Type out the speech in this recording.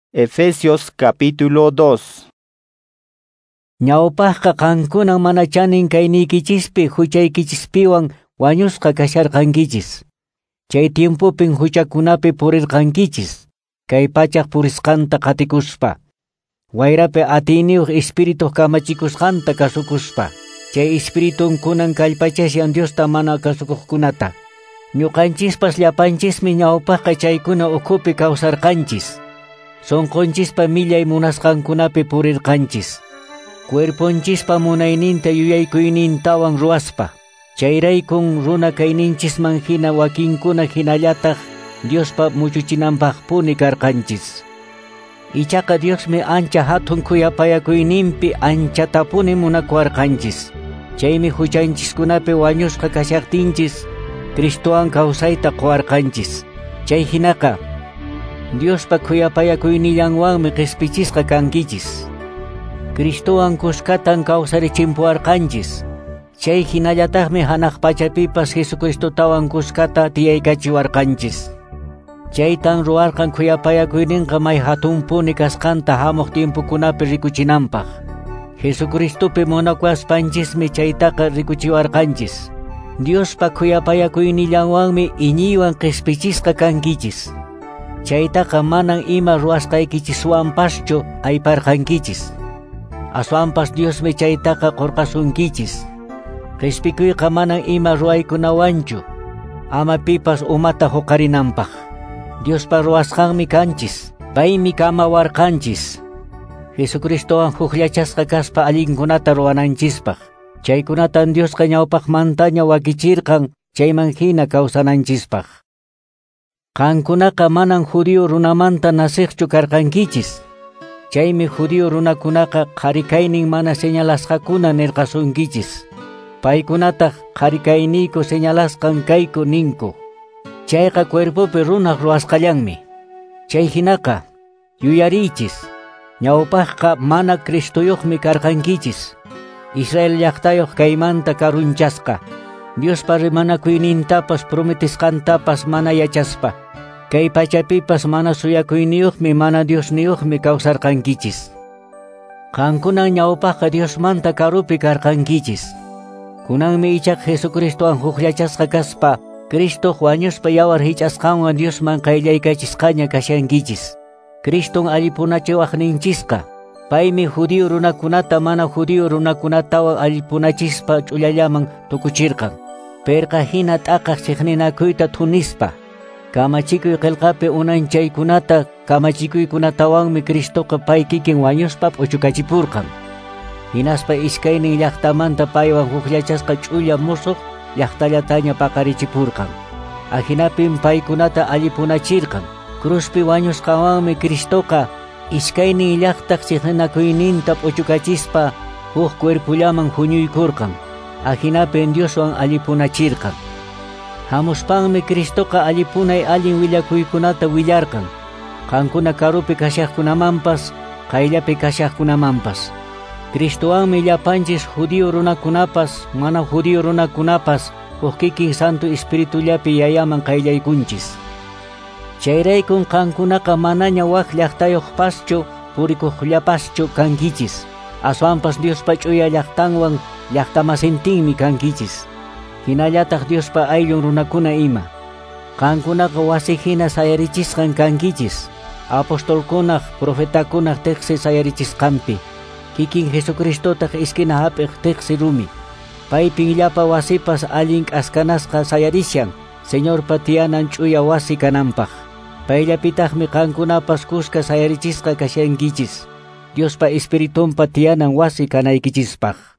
Efesios capítulo 2. Ñawpaqqa qankunan mana chanin kayniykichispi huchaykichispiwan wañusqa kasharqankichis. Chay tiempupin huchakunapi purirqankichis, kay pachaq purisqanta qatikuspa. Wayrapi atiyniyuq espiritu kamachikusqanta kasukuspa. Chay espiritunkunan kallpachashan Diosta mana kasukuqkunata. Ñuqanchispas llapanchismi ñawpaqqa chaykuna ukupi kawsarqanchis. Sonqonchispa millay munasqankunapi purirqanchis. Cuerponchispa munayninta yuyaykuynintawan ruwaspa. Chayraykun runa kayninchisman hina wakinkuna hinallataq Diospa muchuchinanpaqpuni karqanchis. Ichaqa Diosmi ancha hatun kuyapayakuyninpi anchatapuni munakuwarqanchis. Chaymi huchanchiskunapi wañusqa kashaqtinchis Cristowan kawsayta quwarqanchis. Chay hinaqa Diospa kuyapayakuynillanwanmi qispichisqa kankichis. Cristowan kuskatan kawsarichimpuwarqanchis. Chay hinallataqmi hanaq pachapipas Jesucristotawan kuskata tiyaykachiwarqanchis. Chaytan ruwarqan kuyapayakuyninqa may hatunpuni kasqanta hamuq tiempukunapi rikuchinanpaq. Jesucristopi munakuaspanchismi chaytaqa rikuchiwarqanchis. Diospa kuyapayakuynillanwanmi iñiywan qispichisqa kankichis. Chaytaqa manan ima ruwasqaykichiswanpaschu ayparqankichis. Aswanpas Diosmi chaytaqa qurqasunkichis. Qispikuyqa manan ima ruwaykunawanchu, ama pipas umata huqarinanpaq. Diospa ruwasqanmi kanchis, paymi kamawarqanchis. Jesucristowan hukllachasqa kaspa allinkunata ruwananchispaq. Chaykunatan Diosqa ñawpaqmantaña wakichirqan chayman hina kawsananchispaq. Qankunaqa manan judío runamanta nasiqchu karqankichis. Chaymi judío runakunaqa qarikaynin mana señalasqakuna nirqasunkichis. Paykunataq qarikayniyku señalasqan kayku ninku. Chayqa cuerpopi runaq ruwasqallanmi. Chay hinaqa yuyariychis, ñawpaqqa mana Cristuyuqmi karqankichis. Israel llaqtayuq kaymanta karunchasqa. Diospa rimanakuynintapas prometisqantapas mana yachaspa. Kay pachapipas mana suyakuyniyuqmi mana Diosniyuqmi kawsarqankichis. Qankunan ñawpaqqa Diosmanta karupi karqankichis. Kunanmi ichaq Jesucristowan hukllachasqa kaspa Cristo wañuspa yawar hich'asqanwan Diosman qayllaykachisqaña kashankichis. Criston allipunachiwaqninchisqa. Paymi judío runakunata mana judío runakunatawan allipunachispa ch'ullallaman tukuchirqan. Perqa hina t'aqaq chiqninakuyta thunispa. Kamachikuy qillqapi unanchaykunata kamachikuykunatawanmi Cristoqa pay kikin wañuspa p'uchukachipurqan. Hinaspa iskaynin llaqtamanta paywan hukllachasqa ch'ulla musuq llaqtallataña paqarichipurqan. Ahinapin paykunata allipunachirqan. Cruzpi wañusqanwanmi Cristoqa iskaynin llaqtaq chiqninakuyninta p'uchukachispa huk cuerpullaman huñuykurqan. Ahinapin Dioswan allipunachirqan. Hamuspanmi Cristoqa allipunay allin willakuykunata willarqan. Qankuna karupi kashaqkunamanpas, qayllapi kashaqkunamanpas. Cristowanmi llapanchis judío runakunapas, mana judío runakunapas huk kikin Santo Espiritullapi yayaman qayllaykunchis. Chayraykun qankunaqa manaña wak llaqtayuqpaschu purikuqllapaschu kankichis. Aswanpas Diospa ch'uya llaqtanwan llaqtamasintinmi kankichis. Hinallataq Diospa ayllun runakuna ima. Qankunaqa wasihina sayarichisqan kankichis. Apostolkunaq, profetakunaq tiqsi sayarichisqanpi. Kikin Jesucristotaq iskina hapiq tiqsi rumi. Paypin llapa wasipas allin k'askanasqa sayarishan, Señorpa tiyanan ch'uya wasi kananpaq. Payllapitaqmi qankunapas kuska sayarichisqa kashankichis. Diospa Espiritunpa tiyanan wasi kanaykichisπαχ.